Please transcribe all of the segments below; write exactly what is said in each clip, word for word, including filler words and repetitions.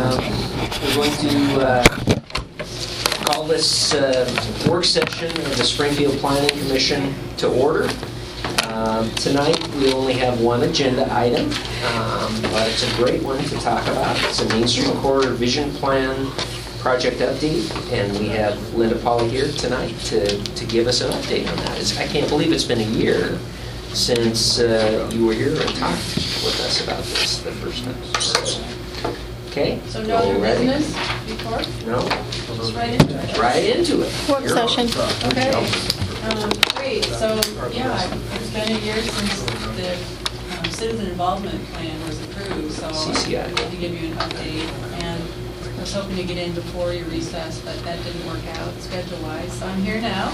Um, we're going to uh, call this uh, work session of the Springfield Planning Commission to order. Um, tonight we only have one agenda item, um, but it's a great one to talk about. It's a Main Street Corridor Vision Plan project update, and we have Linda Paula here tonight to, to give us an update on that. It's, I can't believe it's been a year since uh, you were here and talked with us about this the first time. So, okay. So no other ready? business before? No. Just right into it. Right into it. Work You're session. on. Okay. Um, great. So yeah, it's been a year since the um, citizen involvement plan was approved. So C C I. I need to give you an update. And I was hoping to get in before your recess, but that didn't work out schedule-wise. So I'm here now,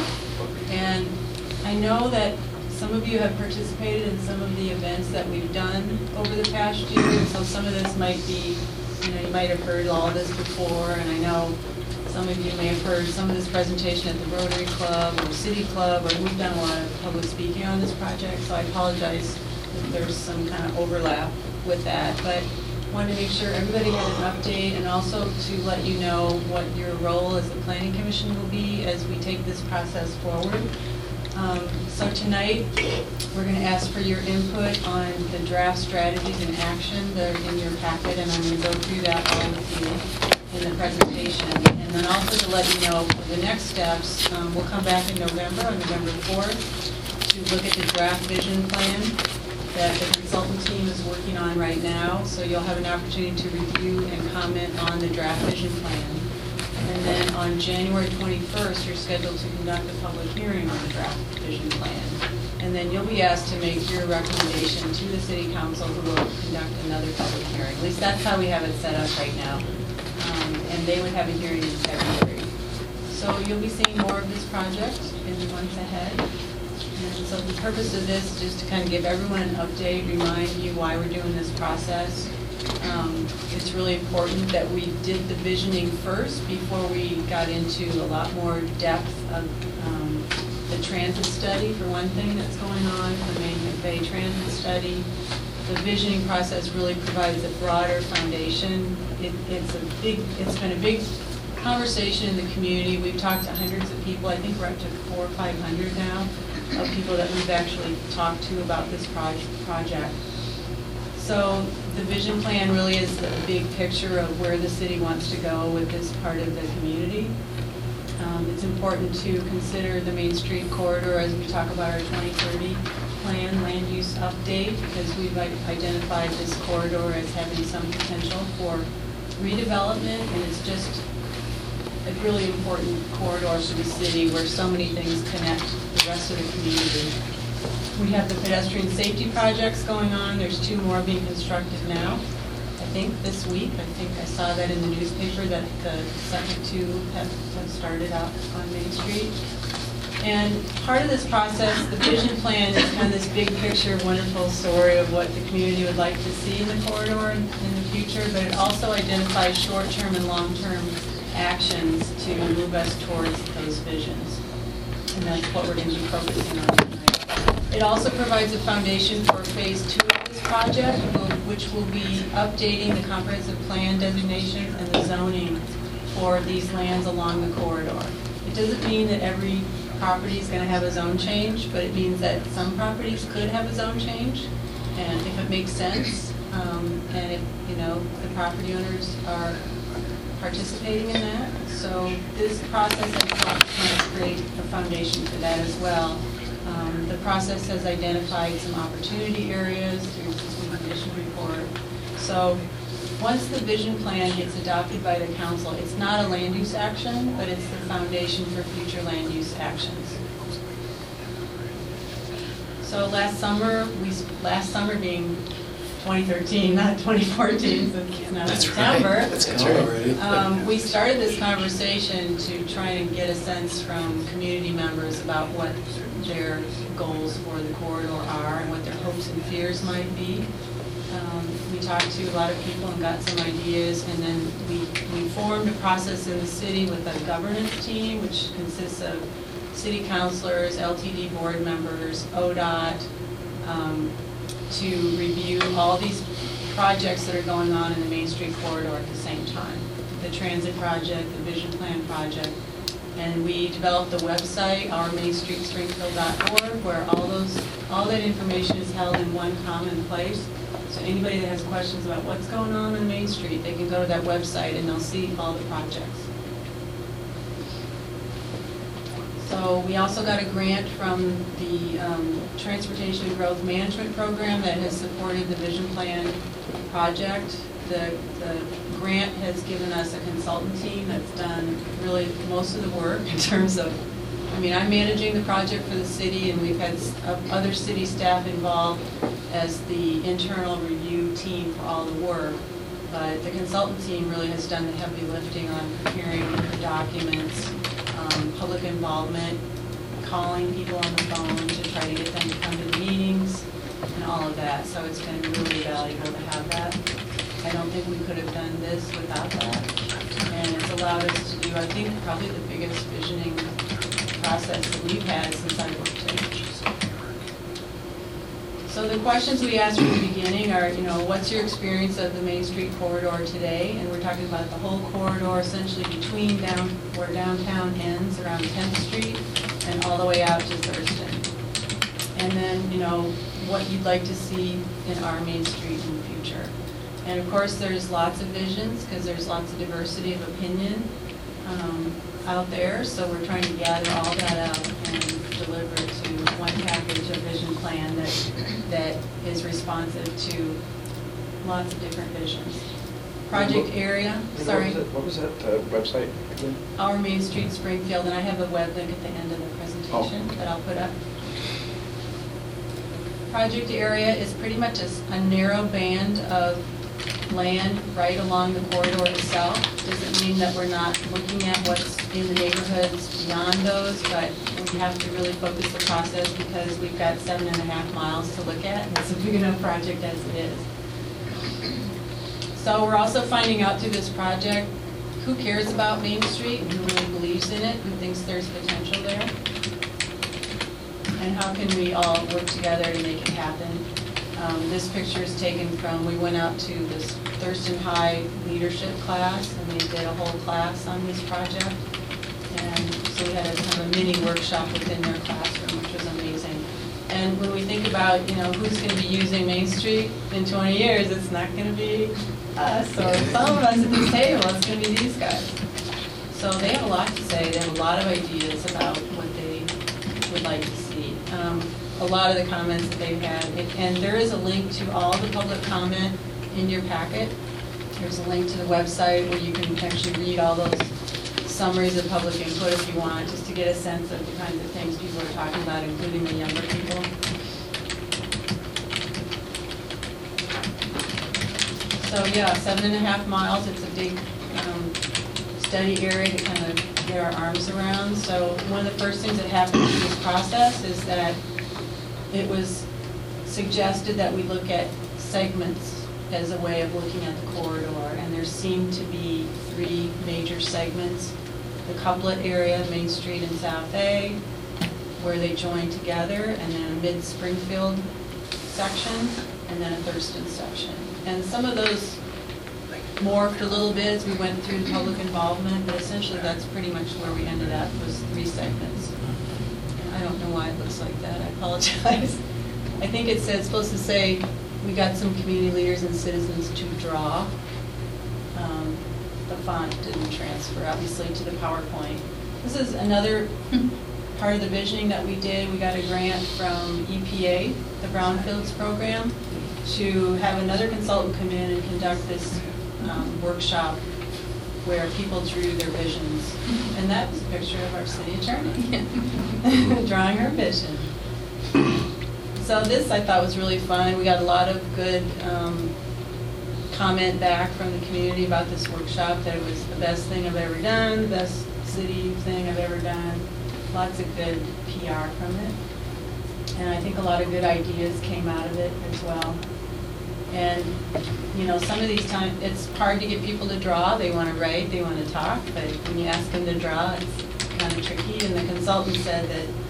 and I know that some of you have participated in some of the events that we've done over the past year, so some of this might be, you know, you might have heard all this before, and I know some of you may have heard some of this presentation at the Rotary Club or City Club, or we've done a lot of public speaking on this project, so I apologize if there's some kind of overlap with that, but I wanted to make sure everybody had an update, and also to let you know what your role as the Planning Commission will be as we take this process forward. Um, so tonight, we're going to ask for your input on the draft strategies and action that are in your packet, and I'm going to go through that all with you in the presentation. And then also to let you know for the next steps, um, we'll come back in November, on November fourth, to look at the draft vision plan that the consultant team is working on right now. So you'll have an opportunity to review and comment on the draft vision plan. And then on January twenty-first, you're scheduled to conduct a public hearing on the draft vision plan. And then you'll be asked to make your recommendation to the City Council, who will conduct another public hearing. At least that's how we have it set up right now. Um, and they would have a hearing in February. So you'll be seeing more of this project in the months ahead. And so the purpose of this is just to kind of give everyone an update, remind you why we're doing this process. Um, it's really important that we did the visioning first before we got into a lot more depth of um, the transit study, for one thing, that's going on, the Main Bay Transit Study. The visioning process really provides a broader foundation. It, it's a big, it's been a big conversation in the community. We've talked to hundreds of people. I think we're up to four or five hundred now of people that we've actually talked to about this project. project. So the vision plan really is the big picture of where the city wants to go with this part of the community. Um, it's important to consider the Main Street Corridor as we talk about our twenty thirty plan land use update, because we've identified this corridor as having some potential for redevelopment, and it's just a really important corridor for the city where so many things connect the rest of the community. We have the pedestrian safety projects going on. There's two more being constructed now. I think this week, I think I saw that in the newspaper that the second two have, have started out on Main Street. And part of this process, the vision plan is kind of this big picture, wonderful story of what the community would like to see in the corridor in, in the future, but it also identifies short-term and long-term actions to move us towards those visions. And that's what we're going to be focusing on tonight. It also provides a foundation for phase two of this project, which will be updating the comprehensive plan designations and the zoning for these lands along the corridor. It doesn't mean that every property is going to have a zone change, but it means that some properties could have a zone change, and if it makes sense, um, and if, you know, the property owners are participating in that. So this process, I thought, can create a foundation for that as well. Um, the process has identified some opportunity areas through the condition report. So once the vision plan gets adopted by the council, it's not a land use action, but it's the foundation for future land use actions. So last summer, we last summer being twenty thirteen, not twenty fourteen, since it's now September. Right. That's right. Um, we started this conversation to try and get a sense from community members about what their goals for the corridor are and what their hopes and fears might be. Um, we talked to a lot of people and got some ideas, and then we, we formed a process in the city with a governance team, which consists of city councilors, L T D board members, O D O T, um, to review all these projects that are going on in the Main Street corridor at the same time. The transit project, the vision plan project, and we developed the website, our main street springfield dot org, where all those, all that information is held in one common place. So anybody that has questions about what's going on on Main Street, they can go to that website and they'll see all the projects. So we also got a grant from the um, Transportation Growth Management Program that has supported the Vision Plan project. The, the grant has given us a consultant team that's done really most of the work in terms of, I mean, I'm managing the project for the city, and we've had other city staff involved as the internal review team for all the work. But the consultant team really has done the heavy lifting on preparing the documents, um, public involvement, calling people on the phone to try to get them to come to the meetings, and all of that. So it's been really valuable to have that. I don't think we could have done this without that. And it's allowed us to do, I think, probably the biggest visioning process that we've had since I worked here. So the questions we asked from the beginning are, you know, what's your experience of the Main Street corridor today? And we're talking about the whole corridor, essentially between down where downtown ends around tenth street and all the way out to Thurston. And then, you know, what you'd like to see in our Main Street in the future. And of course, there's lots of visions because there's lots of diversity of opinion um, out there. So we're trying to gather all that up and deliver it to one package, a vision plan that that is responsive to lots of different visions. Project area, sorry. What was that, what was that uh, website again? Our Main Street Springfield, and I have a web link at the end of the presentation Oh. that I'll put up. Project area is pretty much a, a narrow band of land right along the corridor itself. Doesn't mean that we're not looking at what's in the neighborhoods beyond those, but we have to really focus the process because we've got seven and a half miles to look at, and it's a big enough project as it is. So we're also finding out through this project who cares about Main Street and who really believes in it and thinks there's potential there. And how can we all work together to make it happen? Um, this picture is taken from, we went out to this Thurston High leadership class, and they did a whole class on this project. And so we had a kind of a mini workshop within their classroom, which was amazing. And when we think about, you know, who's going to be using Main Street in twenty years, it's not going to be us or some of us at this table, it's going to be these guys. So they have a lot to say, they have a lot of ideas about what they would like to see. Um, a lot of the comments that they've had, and there is a link to all the public comment in your packet. There's a link to the website where you can actually read all those summaries of public input if you want, just to get a sense of the kinds of things people are talking about, including the younger people. So yeah, seven and a half miles, it's a big um, study area to kind of get our arms around. So one of the first things that happened in this process is that it was suggested that we look at segments as a way of looking at the corridor, and there seemed to be three major segments. The Couplet area, Main Street and South A, where they join together, and then a mid-Springfield section, and then a Thurston section. And some of those morphed a little bit as we went through the public involvement, but essentially that's pretty much where we ended up, was three segments. I don't know why it looks like that, I apologize. I think it said, it's supposed to say, we got some community leaders and citizens to draw. Um, the font didn't transfer, obviously, to the PowerPoint. This is another part of the visioning that we did. We got a grant from E P A, the Brownfields program, to have another consultant come in and conduct this um, workshop where people drew their visions. And that was a picture of our city attorney drawing her vision. So this I thought was really fun. We got a lot of good um, comment back from the community about this workshop, that it was the best thing I've ever done, the best city thing I've ever done. Lots of good P R from it. And I think a lot of good ideas came out of it as well. And, you know, some of these times, it's hard to get people to draw. They want to write, they want to talk, but when you ask them to draw, it's kind of tricky. And the consultant said that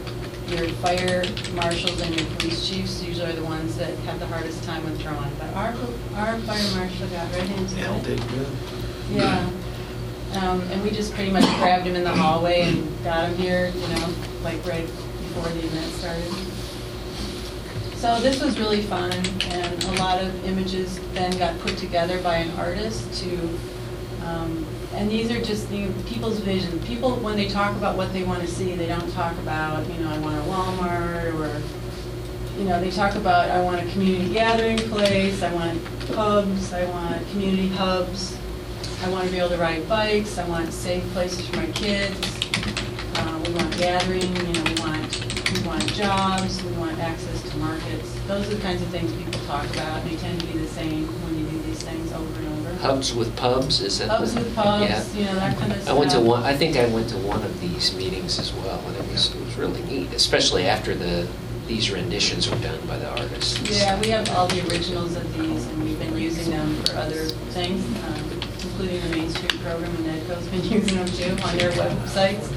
your fire marshals and your police chiefs usually are the ones that have the hardest time with drawing. But our, our fire marshal got right into Nailed it. it good. Yeah. Um, and we just pretty much grabbed him in the hallway and got him here, you know, like right before the event started. So this was really fun, and a lot of images then got put together by an artist to, um, and these are just, you know, people's vision. People, when they talk about what they want to see, they don't talk about, you know, I want a Walmart, or, you know, they talk about, I want a community gathering place, I want pubs, I want community hubs, I want to be able to ride bikes, I want safe places for my kids, uh, we want gathering, you know, we want, we want jobs, we want access to markets. Those are the kinds of things people talk about, and they tend to be the same when you do these things over and over. Hubs with pubs, is that? Hubs the- with pubs, Yeah. you know, that kind of I stuff. went to one, I think I went to one of these meetings as well, and it was, it was really neat, especially after the, these renditions were done by the artists. Yeah, we have all the originals of these, and we've been using them for other things, um, including the Main Street program, and Nedco's been using them too on their websites.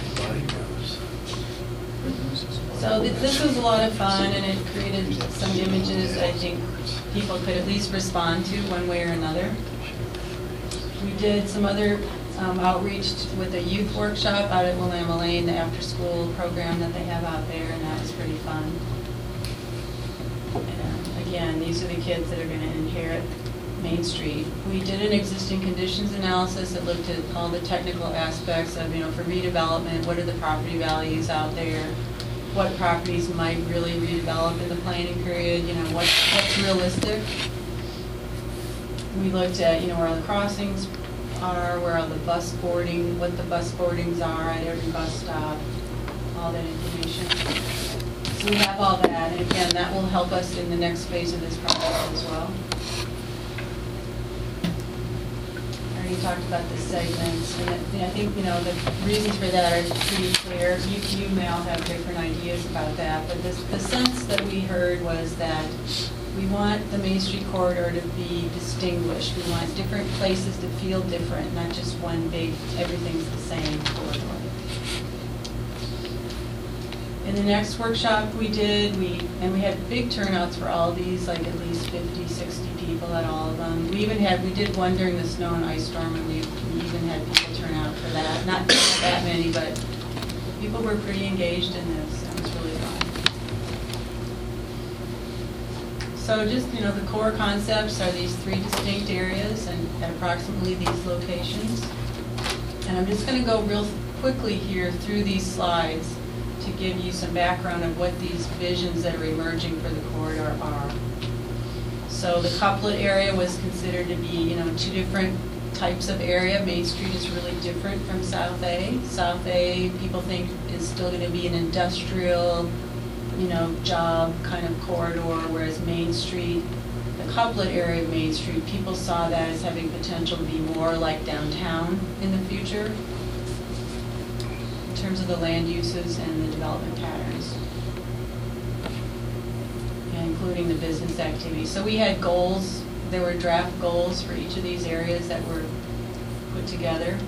So th- this was a lot of fun, and it created some images I think people could at least respond to one way or another. We did some other um, outreach with a youth workshop out at Willamette Lane, the after-school program that they have out there, and that was pretty fun. And again, these are the kids that are going to inherit Main Street. We did an existing conditions analysis that looked at all the technical aspects of, you know, for redevelopment, what are the property values out there? What properties might really redevelop in the planning period, you know, what, what's realistic. We looked at, you know, where all the crossings are, where all the bus boarding, what the bus boardings are at every bus stop, all that information. So we have all that, and again, that will help us in the next phase of this project as well. I already talked about the segments, and I I think, you know, the reasons for that are pretty clear. You, you may all have different ideas about that, but this, the sense that we heard was that we want the Main Street corridor to be distinguished. We want different places to feel different, not just one big, everything's the same corridor. In the next workshop we did, we and we had big turnouts for all these, like at least fifty, sixty people at all of them. We even had, we did one during the snow and ice storm, and we, we even had people turn out for that. Not that many, but people were pretty engaged in this. It was really fun. So just, you know, the core concepts are these three distinct areas and at approximately these locations. And I'm just going to go real quickly here through these slides to give you some background of what these visions that are emerging for the corridor are. So the couplet area was considered to be, you know, two different types of area. Main Street is really different from South A. South A, people think, is still going to be an industrial, you know, job kind of corridor, whereas Main Street, the couplet area of Main Street, people saw that as having potential to be more like downtown in the future, in terms of the land uses and the development patterns, including the business activities. So we had goals, there were draft goals for each of these areas that were put together.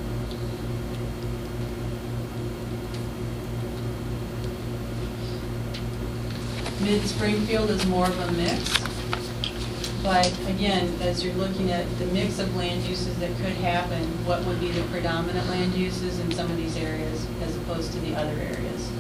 Mid-Springfield is more of a mix, but again, as you're looking at the mix of land uses that could happen, what would be the predominant land uses in some of these areas as opposed to the other areas?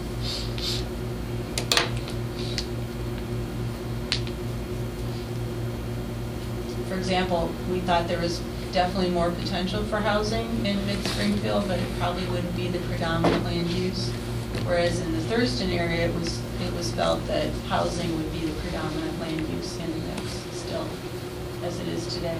For example, we thought there was definitely more potential for housing in Mid-Springfield, but it probably wouldn't be the predominant land use. Whereas in the Thurston area, it was it was felt that housing would be the predominant land use in the mix still, as it is today.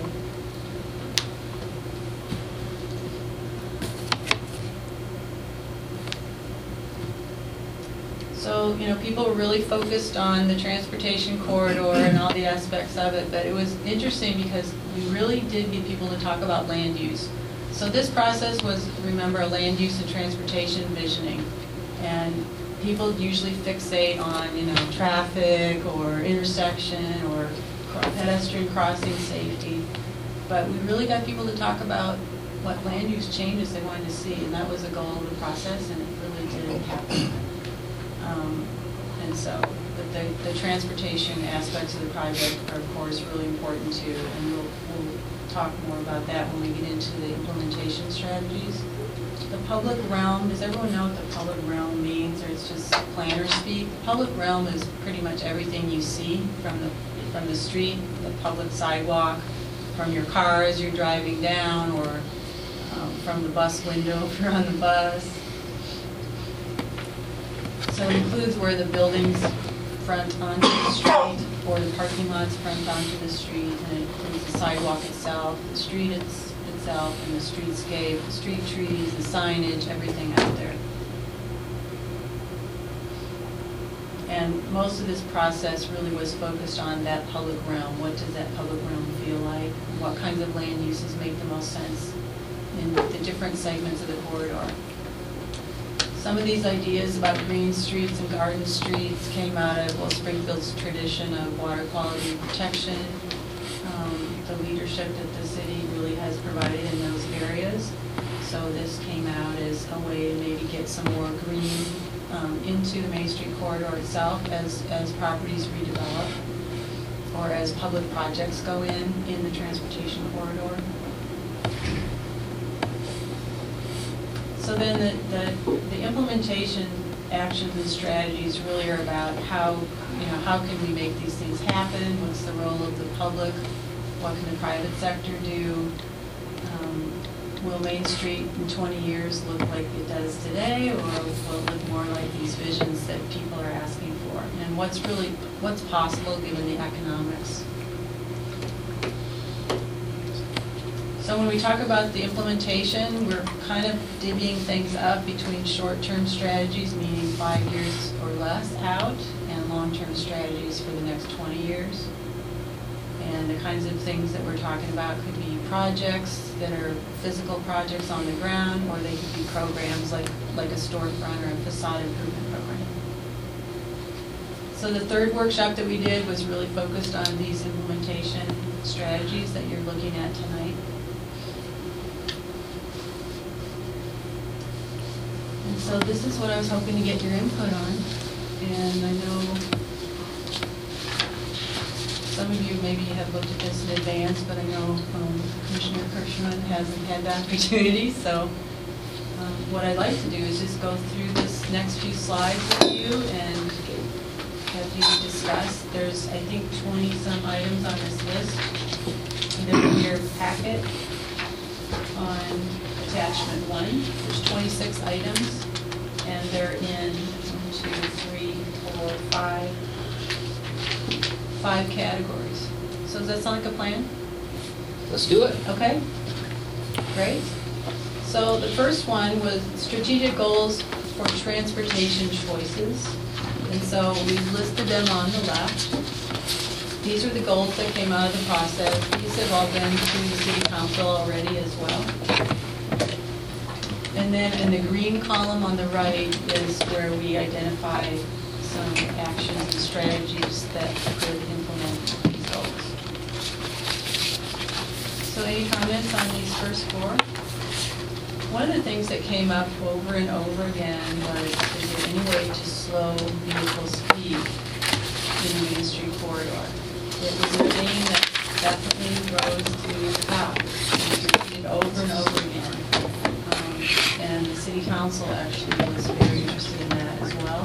So, you know, people were really focused on the transportation corridor and all the aspects of it, but it was interesting because we really did get people to talk about land use. So this process was, remember, land use and transportation visioning. And people usually fixate on, you know, traffic or intersection or pedestrian crossing safety. But we really got people to talk about what land use changes they wanted to see, and that was a goal of the process, and it really did happen. Um, And so, but the, the transportation aspects of the project are, of course, really important too, and we'll, we'll talk more about that when we get into the implementation strategies. The public realm, does everyone know what the public realm means, or it's just planner speak? The public realm is pretty much everything you see from the, from the street, the public sidewalk, from your car as you're driving down, or um, from the bus window if you're on the bus. So it includes where the buildings front onto the street, or the parking lots front onto the street, and it includes the sidewalk itself, the street it's, itself, and the streetscape, the street trees, the signage, everything out there. And most of this process really was focused on that public realm. What does that public realm feel like? What kinds of land uses make the most sense in the different segments of the corridor? Some of these ideas about green streets and garden streets came out of, well, Springfield's tradition of water quality protection, um, the leadership that the city really has provided in those areas. So this came out as a way to maybe get some more green um, into the Main Street corridor itself as, as properties redevelop, or as public projects go in, in the transportation corridor. So then the, the, the implementation actions and strategies really are about how, you know, how can we make these things happen? What's the role of the public? What can the private sector do? Um, will Main Street in twenty years look like it does today, or will it look more like these visions that people are asking for? And what's really, what's possible given the economics? So when we talk about the implementation, we're kind of divvying things up between short-term strategies, meaning five years or less out, and long-term strategies for the next twenty years. And the kinds of things that we're talking about could be projects that are physical projects on the ground, or they could be programs like, like a storefront or a facade improvement program. So the third workshop that we did was really focused on these implementation strategies that you're looking at tonight. So this is what I was hoping to get your input on, and I know some of you maybe have looked at this in advance, but I know um, Commissioner Kirschman hasn't had the opportunity, so um, what I'd like to do is just go through this next few slides with you and have you discuss. There's, I think, twenty-some items on this list. They're in your packet on attachment one. There's twenty-six items. And they're in one, two, three, four, five, five categories. So does that sound like a plan? Let's do it. Okay, great. So the first one was strategic goals for transportation choices. And so we've listed them on the left. These are the goals that came out of the process. These have all been through the city council already as well. And then in the green column on the right is where we identify some actions and strategies that could implement these goals. So any comments on these first four? One of the things that came up over and over again was, is there any way to slow vehicle speed in the Main Street corridor? It was a theme that definitely rose to the top. It was repeated over and over again. And the city council actually was very interested in that as well.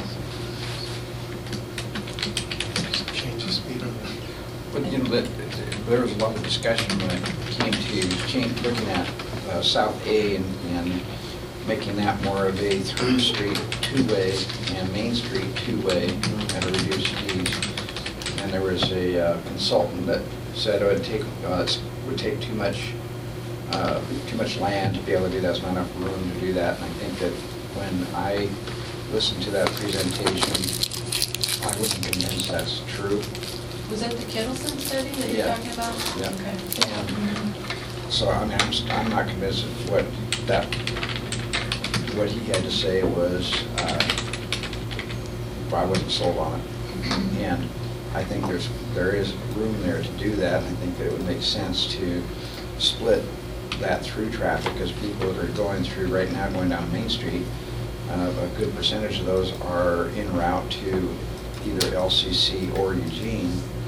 Change the speed on that. But you know, that, there was a lot of discussion when it came to change, looking at uh, South A and, and making that more of a through street two-way and Main Street two-way at a reduced speed. And there was a uh, consultant that said it would take uh, it would take too much. Uh, too much land to be able to do that. There's not enough room to do that. And I think that when I listened to that presentation, I wasn't convinced that's true. Was that the Kittleson study that you're Yeah. talking about? Yeah. Okay. And Mm-hmm. so I mean, I'm, I'm not convinced of what that, what he had to say was, uh, I wasn't sold on it. And I think there's, there is room there to do that. I think that it would make sense to split that through traffic, because people that are going through right now, going down Main Street, uh, a good percentage of those are en route to either L C C or Eugene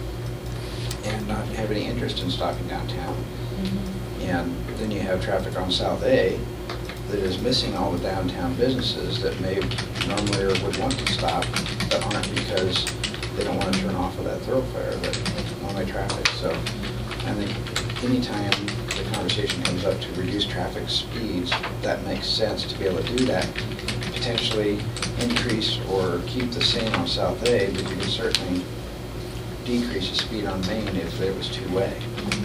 and not have any interest in stopping downtown. Mm-hmm. And then you have traffic on South A that is missing all the downtown businesses that may normally or would want to stop, but aren't because they don't want to turn off of that thoroughfare, that one-way traffic. So I think anytime the conversation comes up to reduce traffic speeds, that makes sense to be able to do that. Potentially increase or keep the same on South A, but you can certainly decrease the speed on Main if it was two-way.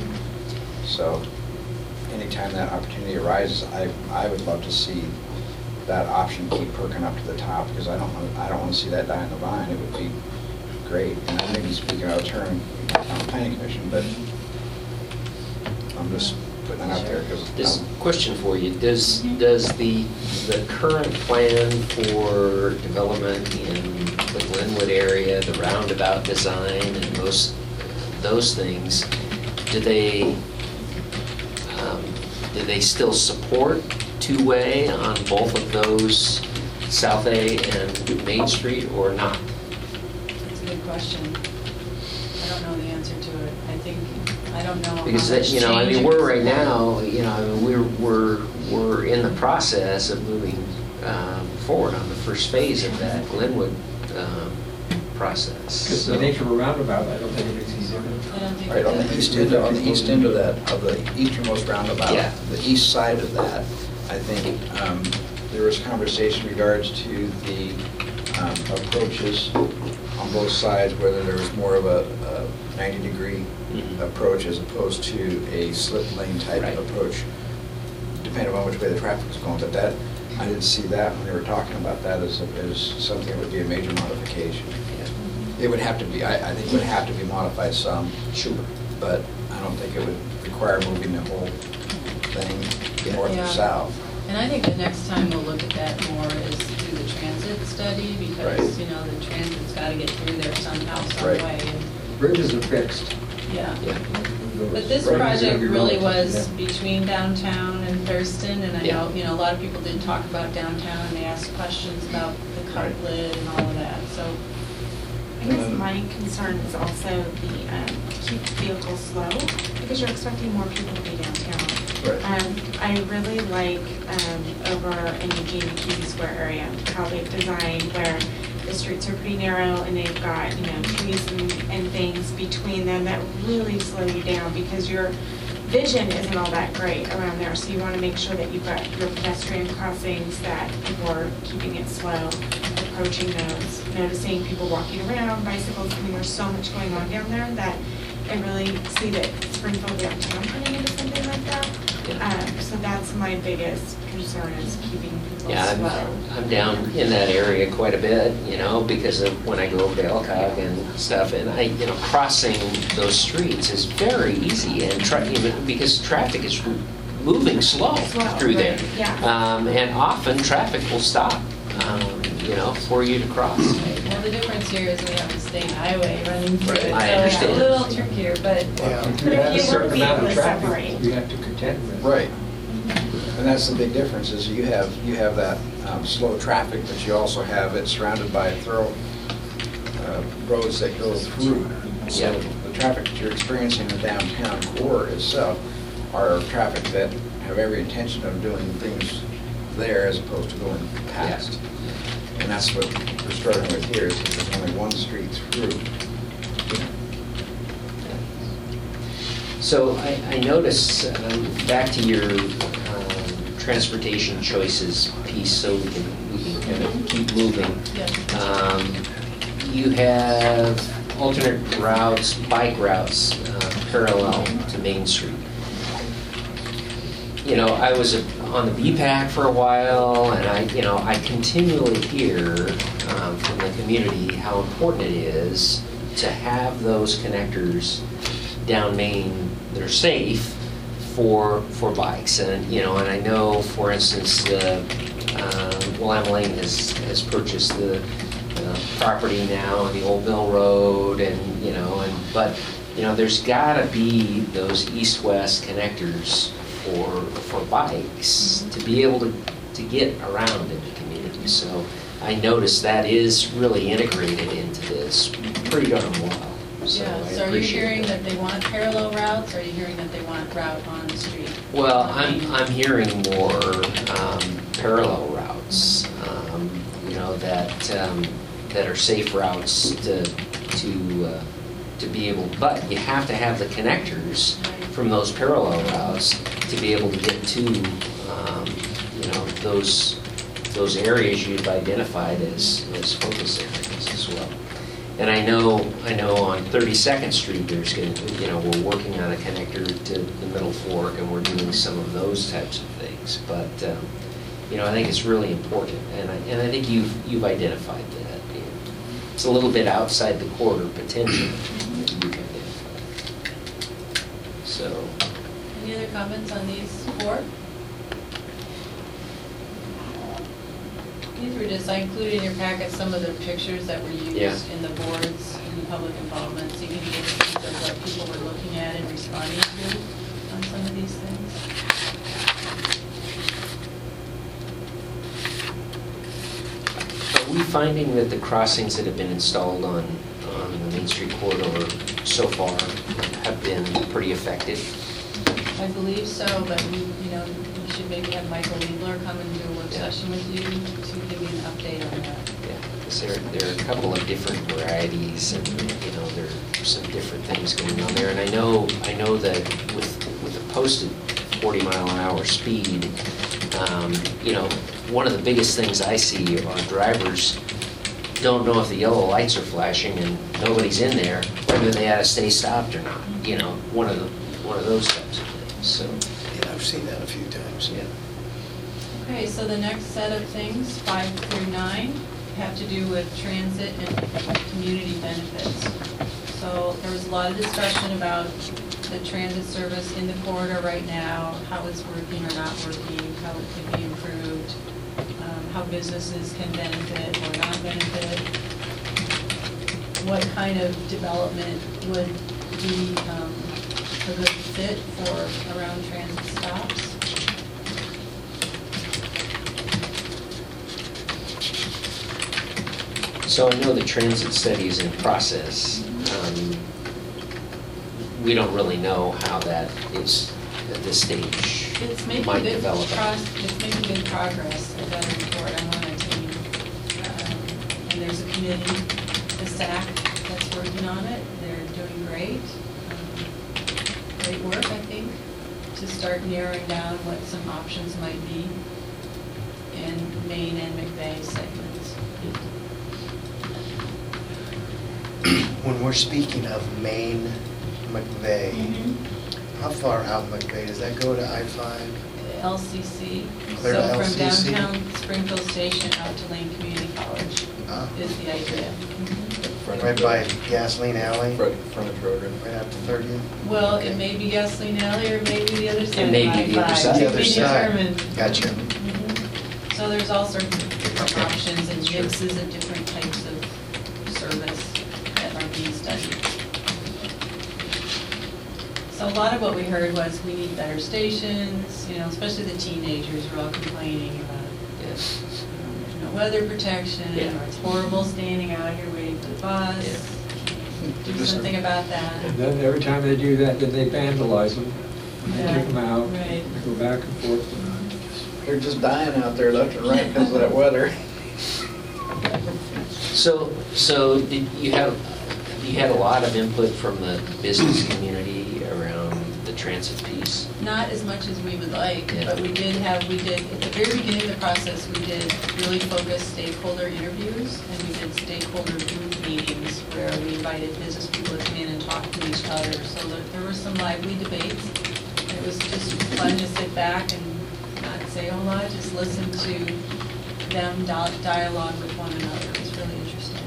So anytime that opportunity arises, I, I would love to see that option keep perking up to the top, because I don't want, I don't want to see that die on the vine. It would be great. And I may be speaking out of turn on the planning commission, but I'm just putting that out there because. This question for you, does, does the, the current plan for development in the Glenwood area, the roundabout design and those, those things, do they, um, do they still support two-way on both of those, South A and Main Street, or not? That's a good question. I don't know the answer to it. I think, I don't know. Because, how that, much you know, I mean, change we're it right was. now, you know, I mean, we're, we're, we're in the process of moving um, forward on the first phase of that Glenwood um, process. Because So- the nature of a roundabout, I don't think it makes any difference. I don't think. Right, on it the does. east end, on the east end of that, of the easternmost roundabout, Yeah. the east side of that, I think um, there was conversation in regards to the um, approaches on both sides, whether there was more of a ninety degree Mhm. approach as opposed to a slip lane type Right. of approach, depending on which way the traffic was going. But that, I didn't see that when they were talking about that as, as something that would be a major modification. Yeah. It would have to be, I, I think it would have to be modified some, Sure. but I don't think it would require moving the whole thing north Yeah. or south. And I think the next time we'll look at that more is do the transit study, because, Right. you know, the transit's got to get through there somehow, some Right. way. and- Bridges are fixed. Yeah. Yeah. But this Bridges are project gonna be really relative, was yeah. between downtown and Thurston, and I Yeah. know, you know, a lot of people did talk about downtown, and they asked questions about the Right. couplet and all of that, so. I guess my concern is also the um, keep vehicles slow, because you're expecting more people to be downtown. Right. Um, I really like um, over in the Eugene Key Square area, how they've designed where the streets are pretty narrow and they've got, you know, trees and, and things between them that really slow you down, because your vision isn't all that great around there. So you want to make sure that you've got your pedestrian crossings, that people are keeping it slow, approaching those, noticing people walking around, bicycles. I mean, there's so much going on down there that I really see that Springfield downtown turning into something like that. Yeah. Um, so that's my biggest concern, is keeping people Yeah, slow. I'm, I'm down in that area quite a bit, you know, because of when I go over to Elcog and stuff, and I, you know, crossing those streets is very easy, and tra- even because traffic is moving slow Slow, through there. right, yeah. Um, and often traffic will stop, um, you know, for you to cross. Well, the difference here is we have a state highway running through Right, it, I so it's a understand. little trickier, but Yeah. If But you if have a you certain want to be amount able of to traffic, separate. you have to contend with. Right. And that's the big difference, is you have, you have that um, slow traffic, but you also have it surrounded by thorough uh, roads that go through. So Yeah. the traffic that you're experiencing in the downtown core itself are traffic that have every intention of doing things there as opposed to going past. And that's what we're struggling with here, is that there's only one street through. So I, I notice, um, back to your um, transportation choices piece, so we can, we can kind of keep moving. yeah. Um, You have alternate routes, bike routes, uh, parallel to Main Street. You know, I was on the B PAC for a while, and I, you know, I continually hear um, from the community how important it is to have those connectors down Main that are safe for for bikes. And you know, and I know, for instance, uh, uh, Willamette Lane has has purchased the uh, property now on the Old Mill Road, and you know, and but you know, there's got to be those east-west connectors for for bikes to be able to to get around in the community. So I noticed that is really integrated into this pretty darn well. So Yeah, I so are you appreciate hearing that they want parallel routes, or are you hearing that they want route on the street? Well, I'm, I'm hearing more um, parallel routes, um, you know, that, um, that are safe routes to, to, uh, to be able, but you have to have the connectors from those parallel routes to be able to get to, um, you know, those, those areas you've identified as, as focus areas as well. And I know, I know on thirty-second Street, there's going to, you know, we're working on a connector to the Middle Fork, and we're doing some of those types of things. But, um, you know, I think it's really important, and I, and I think you've, you've identified that. You know, it's a little bit outside the corridor potential that you've identified. So, Any other comments on these four? These were just, I included in your packet some of the pictures that were used Yeah. in the boards, in the public involvement, so you can get a sense of what people were looking at and responding to on some of these things. are we finding that the crossings that have been installed on, on the Main Street corridor so far have been pretty effective? I believe so, but we, you know, we should maybe have Michael Liebler come and do a work Yeah. session with you to give you an update on that. Yeah, because there, there are a couple of different varieties, and, you know, there are some different things going on there. And I know, I know that with, with the posted forty mile an hour speed, um, you know, one of the biggest things I see are drivers don't know if the yellow lights are flashing and nobody's in there, whether they ought to stay stopped or not, you know, one of the, one of those types of things, so, Yeah, I've seen that a few times. yeah. Okay, so the next set of things, five through nine, have to do with transit and community benefits. So there was a lot of discussion about the transit service in the corridor right now, how it's working or not working, how it could be improved, um, how businesses can benefit or not benefit, what kind of development would be um, a good fit for around transit stops. So I know the transit study is in process. Um, We don't really know how that is at this stage It's making might good develop. progress, it's making good progress, I got a report, I'm on a team. Um, And there's a committee, the S A C, that's working on it, they're doing great. Um, Great work, I think, to start narrowing down what some options might be in Main and McVeigh segments. When we're speaking of Main McVeigh, Mm-hmm. how far out McVeigh, does that go to I five? L C C. Clear to So L C C? from downtown Springfield Station out to Lane Community College Ah, is the idea. Mhm. Right by Gasoline Alley, Front, frontage road, right? right after thirtieth? Well, it may be Gasoline Alley or maybe the other side. It may of be the other I five, side. to The other be side. determined. Gotcha. Mhm. So there's all sorts of different Okay. options and Sure. mixes of different types of service that are being studied. So a lot of what we heard was we need better stations, you know, especially the teenagers were all complaining about Yes. there's no weather protection, Yeah. or it's horrible standing out here waiting for the bus. Do something about that. And then every time they do that, then they vandalize them. And they Yeah, kick them out. right. They go back and forth. They're just dying out there left and right because of that weather. So, so did you have, you had a lot of input from the business community around the transit piece? Not as much as we would like, Yeah. but we did have, we did, at the very beginning of the process, we did really focused stakeholder interviews, and we did stakeholder group meetings where we invited business people to come in and talk to each other. So there there were some lively debates. It was just fun to sit back and not say a whole lot, just listen to them dia- dialogue with one another. It was really interesting.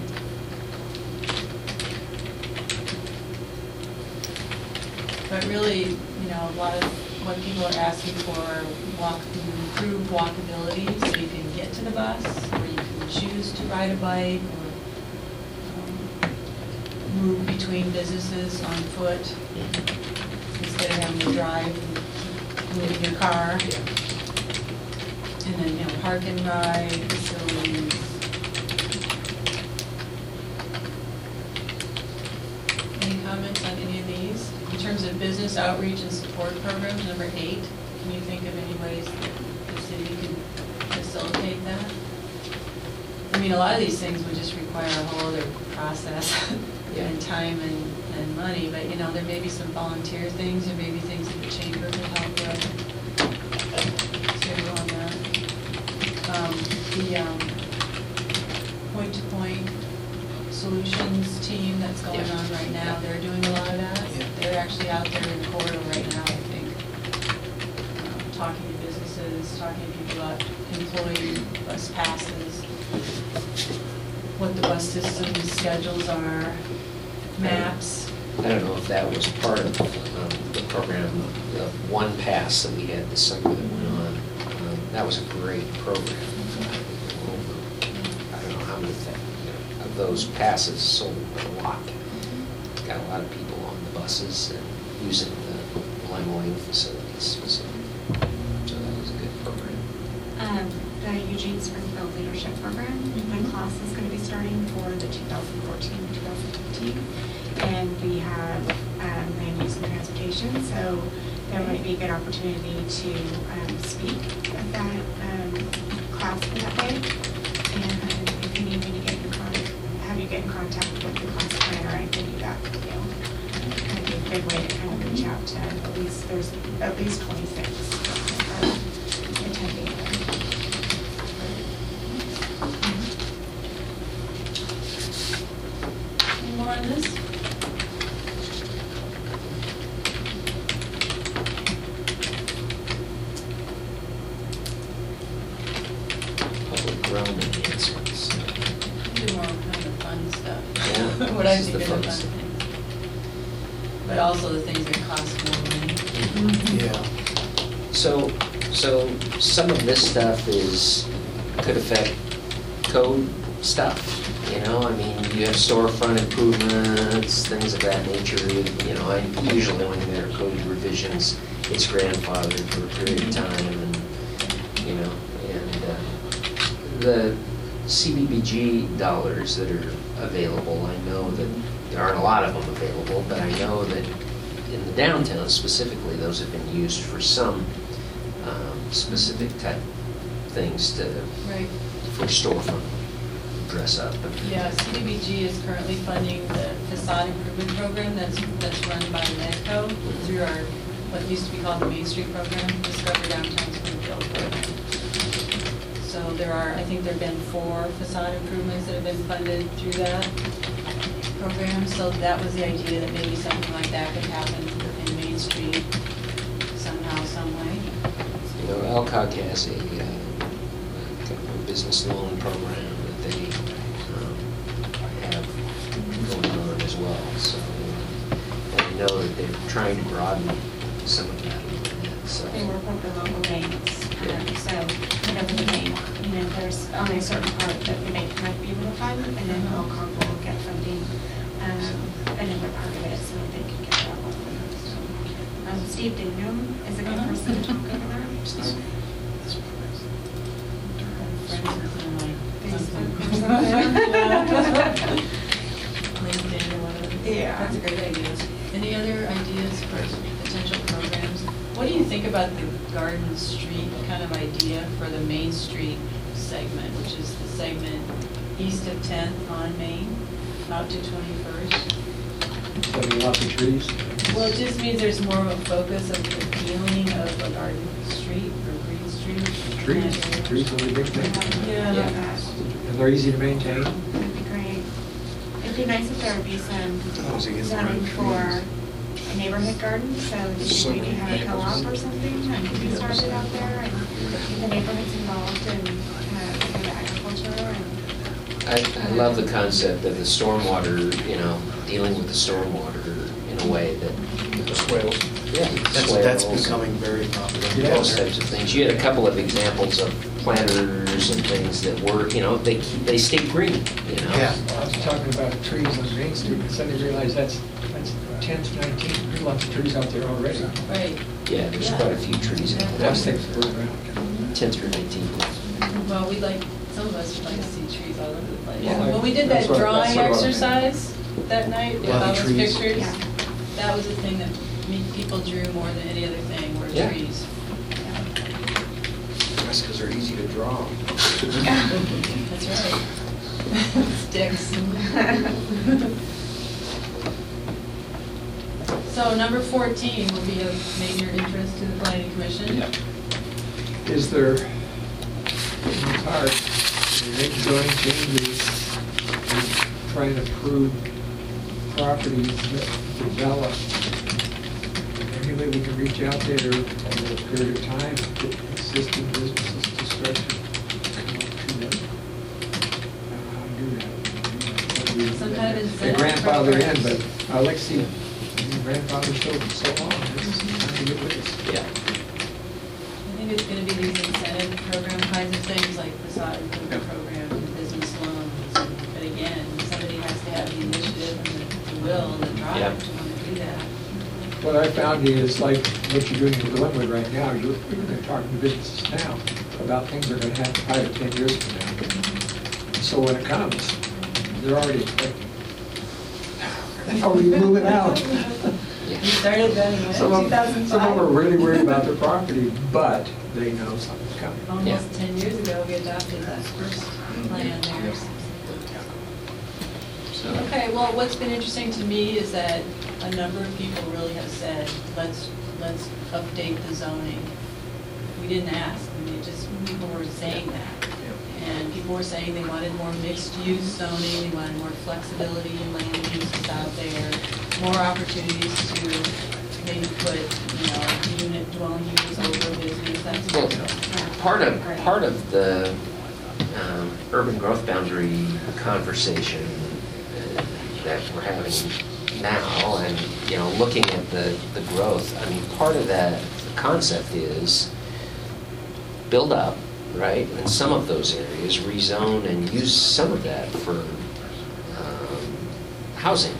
But really, you know, a lot of what people are asking for are walk, improved walkability, so you can get to the bus, or you can choose to ride a bike, or um, move between businesses on foot, instead of having to drive and keep moving your car. And then, you know, park and ride facilities. Any comments on any of these? In terms of business outreach and support programs, number eight, can you think of any ways that the city can facilitate that? I mean, a lot of these things would just require a whole other process Yeah. and time and, and money, but, you know, there may be some volunteer things, there may be things that the chamber could help with. So on that. Um, the, um, point-to-point solutions team that's going Yeah. on right now, they're doing a lot of that. Yeah. They're actually out there in the corridor right now, I think, um, talking to businesses, talking to people about employee bus passes, what the bus system schedules are, maps. I don't know if that was part of um, the program, the One Pass that we had this summer that went on. Um, That was a great program. I don't know how many th- you know, of those passes sold a lot. Got a lot of people on the buses and using the Lime Lane facilities. So, so that was a good program. Um, the Eugene Springfield Leadership Program, the class is going to be starting for the two thousand fourteen, two thousand fifteen. And we have um, land use and transportation, so there might be a good opportunity to um, speak at that um, class in that way. And if you need me to get in contact, have you get in contact with the class planner, I can do that for you. Kind of a good way to kind of reach out to at least, there's at least twenty-six uh, attending. Any more on this? Public realm enhancements. Do more kind of fun stuff. Yeah, What I this is think the are the fun fun stuff. things. But also the things that cost more money. Yeah. So, so some of this stuff is, could affect code stuff, you know? I mean, you have storefront improvements, things of that nature. You know, I usually when there are code revisions, it's grandfathered for a period of time and, you know, and uh, the C D B G dollars that are available, I know that there aren't a lot of them available, but I know that in the downtown specifically, those have been used for some um, specific type things to, Right. for storefront dress up. and- Yeah, C D B G is currently funding the facade improvement program that's, that's run by Medco through our, what used to be called the Main Street program, Discover Downtown Springfield program. So there are, I think there've been four facade improvements that have been funded through that program. So that was the idea, that maybe something like that could happen in Main Street somehow, some way. You know, Alcog has a, uh, kind of a business loan program that they um, have going on as well, so, uh, and I know that they're trying to broaden some of that a little bit, so. They work with the local banks, um, so whatever the bank, you know, there's only a certain part that the bank might be able to fund, and then Alcog will get funding, um, another part of it, so they can get that one. So, Um, Steve Dingham is a good person to talk over there. Friends and like Facebook something. or something. LinkedIn or whatever. Yeah. That's a great idea. Any other ideas for potential programs? What do you think about the Garden Street kind of idea for the Main Street segment, which is the segment east of tenth on Main, out to twenty-first? Putting lots of trees. Well, it just means there's more of a focus of the feeling of a Garden Street or Green Street. Trees, trees will be a big thing. Yeah, I love Yeah. that. And they're easy to maintain. That'd be great. It'd be nice if there would be some Oh, so you get some zoning trees. for a neighborhood garden, so that So you maybe many have a co-op neighbors. or something that could be started out there, and the neighborhood's involved in, uh, kind of agriculture and. I, I love the concept of the stormwater, you know, dealing with the stormwater in a way that. Swales. Yeah. That's, that's swales, becoming very popular. Yeah. Those types of things. You had a couple of examples of planters and things that were, you know, they, keep- they stay green, you know? Yeah. I was talking about trees on Main Street, and suddenly realized that's, that's tenth, nineteenth, there's lots of trees out there already. Right. Yeah, there's quite a few trees in there. Plus things for around. ten through nineteen. Well, we'd like, some of us would like to see trees all over the place. Yeah. When we did That's that what- drawing that's what I- exercise that night with Yeah. all those Trees. pictures, Yeah. that was the thing that me- people drew more than any other thing, were Yeah. trees. That's because they're easy to draw. That's right. Sticks. So number fourteen will be of major interest to the planning commission. Is there, in part, the zoning changes, to try and approve properties that develop? Any way we can reach out there over a period of time, get existing businesses to start to come up to them? I don't know how to do that. We- Some kind of They incentive grandfather in, programs. but I like to see, I mean, grandfather still so long, it's time to get with this. Yeah. I think it's gonna be these incentive program kinds of things, like facade improvement program and business loans. But again, somebody has to have the initiative and the- the will and the Yeah. drive to want to do that. What I found is like what you're doing in Glenwood right now, you're, you're talking to businesses now about things they're gonna have to hire ten years from now. So when it comes, they're already expecting. How are you moving out? We started that in Some two of, thousand some of them are five. really worried about their property, but they know something's coming. Almost ten years ago, we adopted that first plan there. So, Okay, well, what's been interesting to me is that a number of people really have said, let's, let's update the zoning. We didn't ask, I mean, just, people were saying that. And people were saying they wanted more mixed-use zoning, they wanted more flexibility in land uses out there, more opportunities to maybe put, you know, unit dwelling units over business, that Well, sort of stuff. part of, part of the um, urban growth boundary conversation uh, that we're having now, and, you know, looking at the, the growth, I mean, part of that concept is build up, right? And some of those areas rezone and use some of that for um, housing,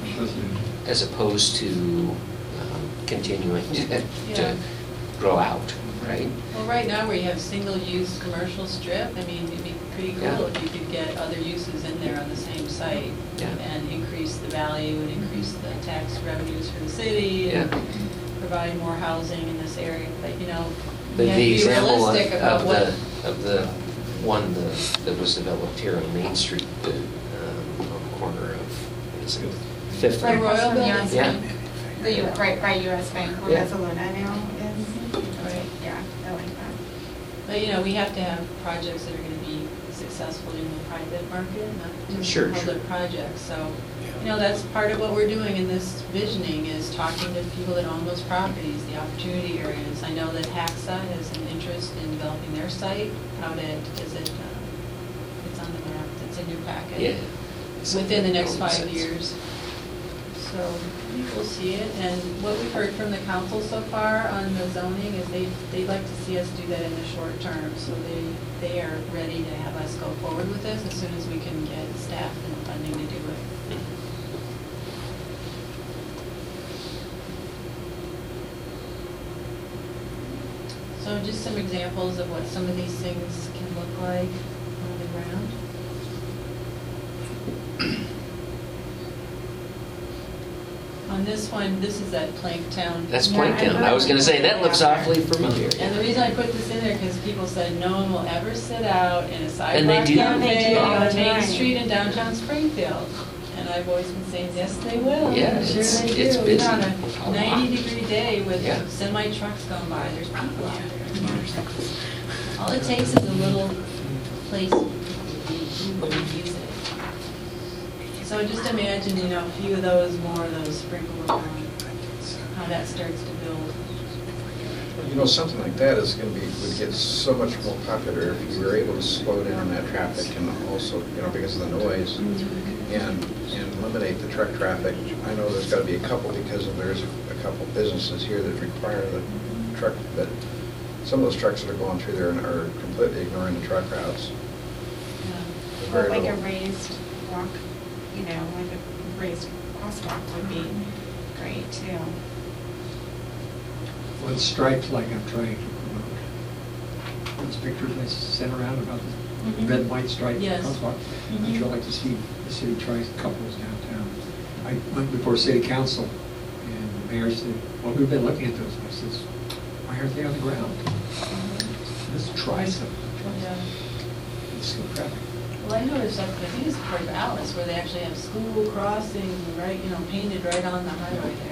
as opposed to um, continuing to, Yeah. to grow out, right? Well, right now, where you have single-use commercial strip, I mean, it'd be pretty Yeah. cool if you could get other uses in there on the same site Yeah. and increase the value and increase the tax revenues for the city and Yeah. provide more housing in this area. But, you know, The, you have the to be example of, realistic about of what. the, of the one the- that was developed here on Main Street, the, um, on the corner of, what is it, Fifth? Right, and- Royal From Building? U S Yeah. Bank. The, U- right by U S Bank, where Yeah. Mezzaluna now is. Right. Yeah, I like that. But, you know, we have to have projects that are gonna be successful in the private market, not just Sure, public sure. projects. So, you know, that's part of what we're doing in this visioning, is talking to people that own those properties, the opportunity areas. I know that Haxa has an interest in developing their site out at, is it, uh, it's on the map, it's in your packet. Yeah. It's Within the next development five sense. years. So I think we'll see it, and what we've heard from the council so far on the zoning is they, they'd like to see us do that in the short term, so they, they are ready to have us go forward with this as soon as we can get staff and funding to do it. So just some examples of what some of these things can look like on the ground. On this one, this is at Planktown. That's Yeah, Planktown. I was gonna say, that looks awfully familiar. And the reason I put this in there, because people said no one will ever sit out in a And sidewalk they do. cafe They do all on the Main time. Street in downtown Springfield. And I've always been saying, yes, they will. Yeah, Sure it's- they it's do. busy. Even on A a lot. ninety degree day with Yeah. semi trucks going by, there's people out there. All it takes is a little place who would use it. So just imagine, you know, a few of those, more of those sprinkled around, how that starts to build. You know, something like that is going to be, would get so much more popular if you were able to slow down that traffic and also, you know, because of the noise, and, and eliminate the truck traffic. I know there's got to be a couple, because of there's a couple businesses here that require the truck, that some of those trucks that are going through there are completely ignoring the truck routes. Yeah. There's Or very like a little- raised walk, you know, like a raised crosswalk would be great too. Well, it's striped like I'm trying to promote. those pictures I sent around about the Mhm. red and white stripe Yes. crosswalk. I'd Mhm. sure like to see the city try couples downtown. I went before city council, and the mayor said, well, we've been looking at those. And I says, why aren't they on the ground? Let's try some. Yeah. It's slow traffic. Well, I noticed, up- I think it's Port Alice, where they actually have school crossing, right, you know, painted right on the highway there.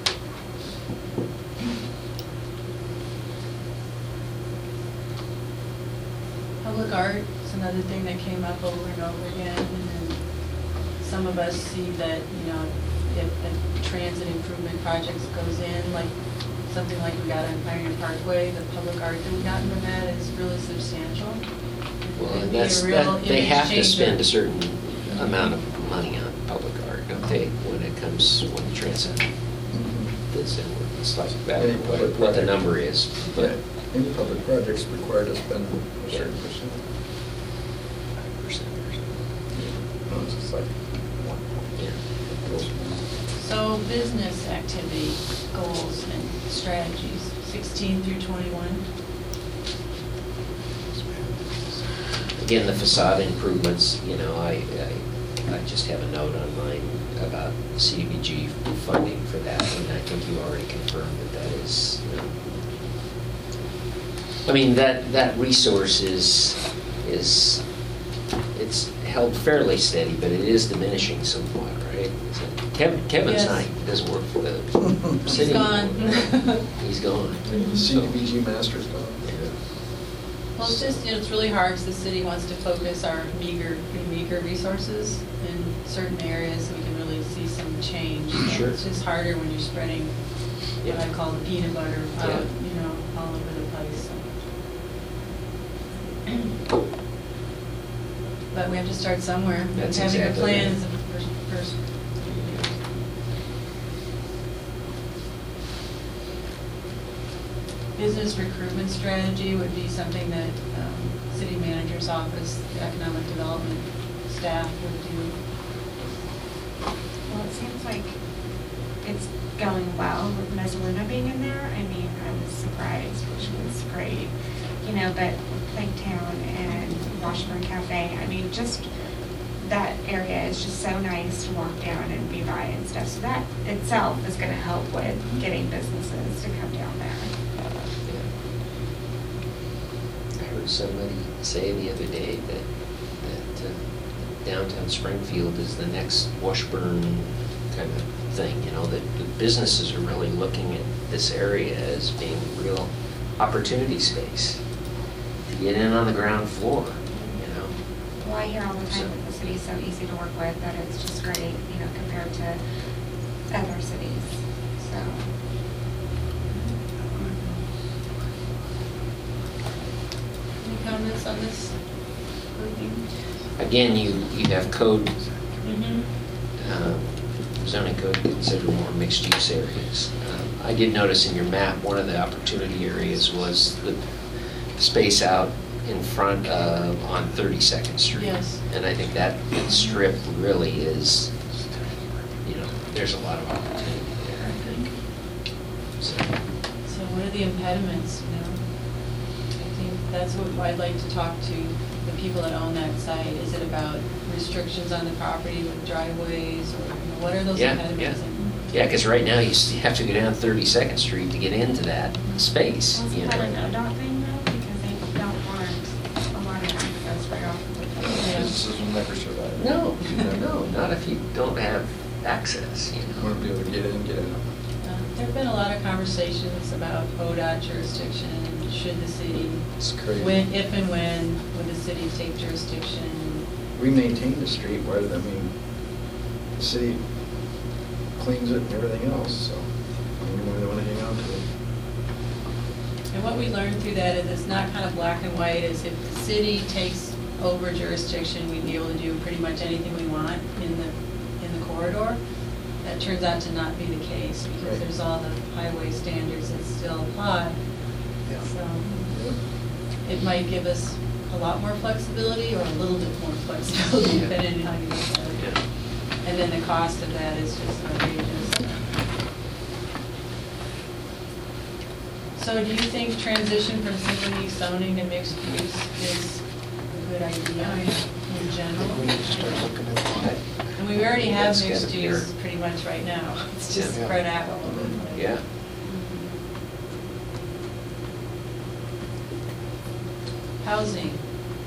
Public art is another thing that came up over and over again, and then some of us see that, you know, if the transit improvement projects goes in, like, something like we got on Pioneer Parkway, the public art that we got from that is really substantial. Well, It'd and be a that's, real that, they image have to changer. spend a certain amount of money on public art, don't they, when it comes, when the transit is in, it's like that, Any what, public what the project. number is, but. But any public project's required to spend a certain Yeah. percent. Five percent or something. No, it's just like one. Yeah. So business activity, goals and strategies, sixteen through twenty-one. Again, the facade improvements, you know, I, I, I just have a note on mine about C D B G funding for that, and I think you already confirmed that that is, you know. I mean, that, that resource is, is, it's held fairly steady, but it is diminishing somewhat, right? Is it- Kevin, Kevin's Yes. not, he doesn't work for the He's city. gone. anymore. He's gone. The C D B G master's gone. Yeah. Well, it's just, you know, it's really hard because the city wants to focus our meager, pretty meager resources in certain areas so we can really see some change. So Sure. It's just harder when you're spreading what I Yeah. call the peanut butter Yeah. out, you know, all over the place. so. But we have to start somewhere. That's Having a exactly plan right. is the first, first. Business recruitment strategy would be something that um, city manager's office, the economic development staff would do. Well, it seems like it's going well with Mezzaluna being in there. I mean, I was surprised, which was great. You know, but Planktown and Washburn Cafe, I mean, just that area is just so nice to walk down and be by and stuff. So that itself is gonna help with getting businesses to come down there. I heard somebody say the other day that, that uh, downtown Springfield is the next Washburn kind of thing, you know, that the businesses are really looking at this area as being real opportunity space to get in on the ground floor, you know. Well, I hear all the time that the city's so easy to work with, that it's just great, you know, compared to other cities, so. Any comments on this? Again, you, you have code, Mm-hmm. um, zoning code to consider more mixed-use areas. Um, I did notice in your map, one of the opportunity areas was the space out in front of, on thirty-second Street. Yes. And I think that strip really is, you know, there's a lot of opportunity there, I think. So, So what are the impediments, you know? I think that's what I'd like to talk to the people that own that site. Is it about restrictions on the property with driveways, or, you know, what are those Yeah, impediments? yeah. And- yeah, because right now you s- you have to go down thirty-second Street to get into that space, you Wasn't that know. an O D O T thing though? Because they don't want a lot of access right off of the. Yeah. Businesses will never survive. No, You never- no, not if you don't have access, you know. Want to be able to get in, get out. Uh, There've been a lot of conversations about O D O T jurisdiction, should the city, It's crazy. when, if and when would the city take jurisdiction? We maintain the street, why, I mean, the city cleans it and everything else, so I don't know why they want to hang on to it. And what we learned through that is it's not kind of black and white, is if the city takes over jurisdiction, we'd be able to do pretty much anything we want in the, in the corridor. That turns out to not be the case, because Right. there's all the highway standards that still apply. Yeah. So Yeah. it might give us a lot more flexibility or a little bit more flexibility, Yeah. depending on how you look at it. Yeah. And then the cost of that is just outrageous. So do you think transition from single use zoning to mixed use is a good idea in general? We need to start looking at that. And we already have That's mixed gotta be use here. pretty much right now. It's just Yeah. spread out all over the place. Yeah. Housing.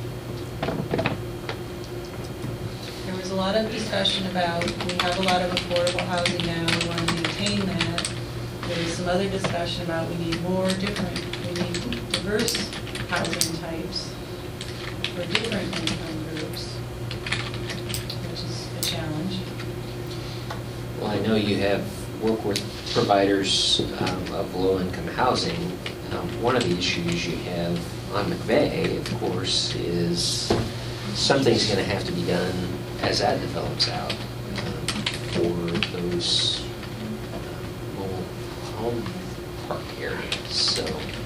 There was a lot of discussion about, we have a lot of affordable housing now, we want to maintain that. There was some other discussion about we need more different, we need diverse housing types for different income groups, which is a challenge. Well, I know you have worked with providers um, of low-income housing. Um, One of the issues you have on McVeigh, of course, is something's going to have to be done as that develops out um, for those uh, mobile home park areas. So,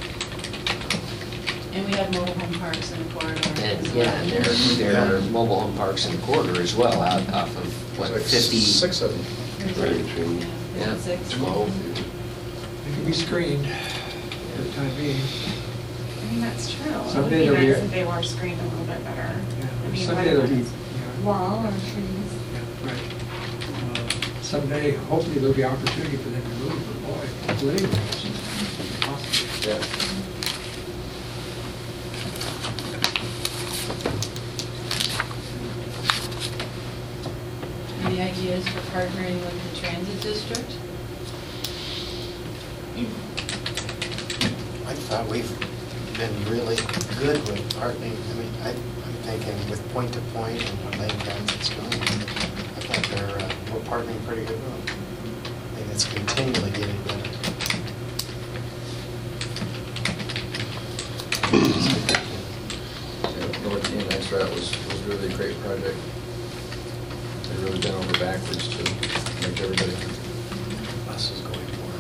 And we have mobile home parks in the corridor. and as yeah, well. and there, there are mobile home parks in the corridor as well, out off of, what, There's like fifty? Six of them. There's- Yeah. Yeah, six. Twelve. They can be screened for the time being. I mean, that's true. It would Someday be there'll be nice a- if they were screened a little bit better. Yeah, I mean, someday whether there'll be, it's yeah, wall or trees. yeah, right. Uh, Someday, hopefully there'll be opportunity for them to move, but boy, politically, it's just impossible. Yeah. Any ideas for partnering with the transit district? I thought we've been really good with partnering, I mean, I, I'm thinking with point to point and what Lane Transit's doing. I thought they're, uh, we're partnering pretty good with them. I think it's continually getting better. Yeah, North Team X Rat was, was really a great project. They really bent over backwards to make everybody. Buses going for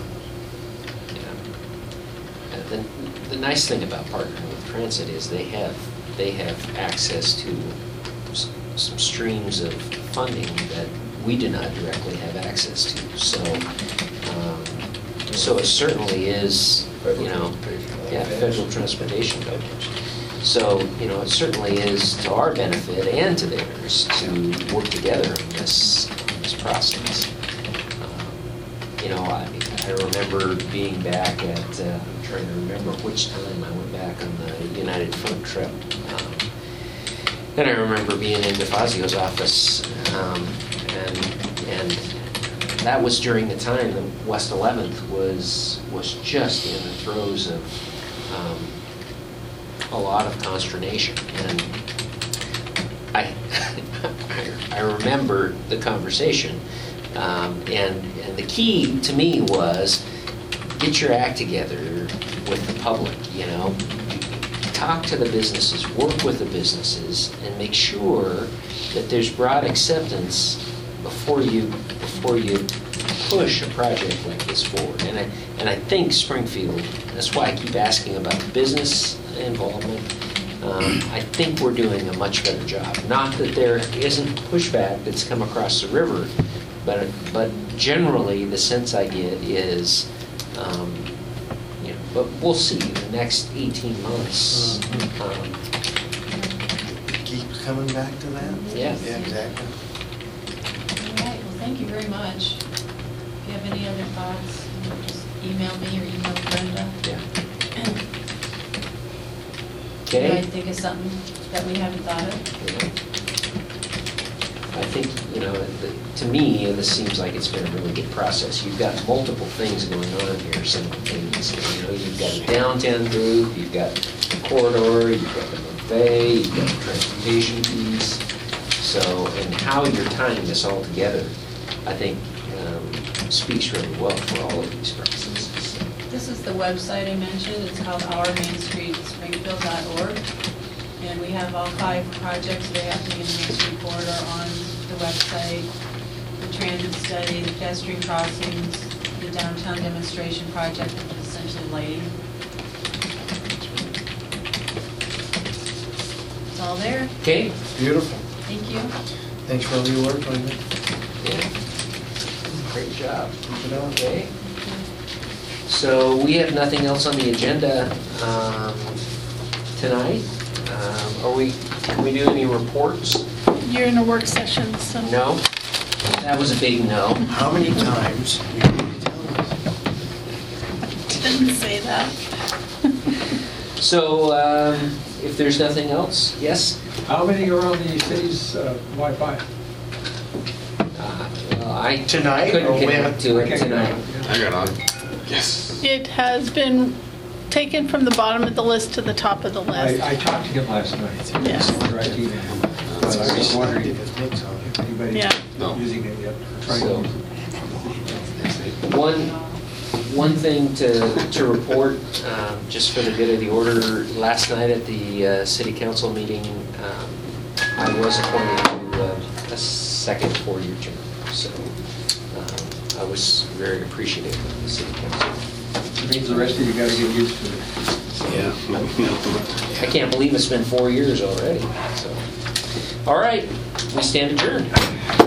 Yeah. Uh, The, the nice thing about partnering with transit is they have, they have access to s- some streams of funding that we do not directly have access to. So, um, so it certainly is, you know, yeah, federal transportation dollars. So, you know, it certainly is to our benefit and to theirs to work together in this, in this process. Um, You know, I, I remember being back at, uh, I'm trying to remember which time I went back on the United Front trip. Um, And I remember being in DeFazio's office, um, and, and that was during the time that West eleventh was, was just in the throes of, um, a lot of consternation. And I, I remember the conversation, um, and, and the key to me was get your act together with the public, you know? Talk to the businesses, work with the businesses, and make sure that there's broad acceptance before you, before you push a project like this forward. And I, and I think Springfield, that's why I keep asking about the business involvement. Um, I think we're doing a much better job. Not that there isn't pushback that's come across the river, but, but generally, the sense I get is, um, you know, but we'll see in the next eighteen months. Um, Keep coming back to that? Yeah. Yeah, exactly. All right, well, thank you very much. If you have any other thoughts, you know, just email me or email Brenda. Yeah. You might Okay? think of something that we haven't thought of. I think, you know, the- to me, this seems like it's been a really good process. You've got multiple things going on here simultaneously. You know, you've got a downtown group, you've got the corridor, you've got the buffet, you've got the transportation piece. So, and how you're tying this all together, I think, um, speaks really well for all of these processes. This is the website I mentioned. It's called our main street springfield dot org. And we have all five projects that are happening in the Main Street corridor on the website. The transit study, the pedestrian crossings, the downtown demonstration project, which is essentially lighting. It's all there. Okay? Beautiful. Thank you. Thanks for all your work on it. Yeah. Great job. Keep it up. Okay? So we have nothing else on the agenda um, tonight. Um, Are we, can we do any reports? You're in a work session, so. No? That was a big no. How many times do you need to tell us? Didn't say that. So um, if there's nothing else, yes? How many are on the city's uh, Wi-Fi? Uh, well, I Tonight, couldn't or when? connect to it Okay, tonight. I got on. Yes. It has been taken from the bottom of the list to the top of the list. I, I talked to him last night. Yeah. Direct email. But I was wondering If if it makes on it. anybody's Yeah. No. using it yet. Trying to So- use it. One, one thing to, to report, um, just for the good of the order, last night at the uh, city council meeting, um, I was appointed to uh, a second four-year term. So um, I was very appreciative of the city council. It means the rest of you gotta get used to it. Yeah. I can't believe it's been four years already, so. All right, we stand adjourned.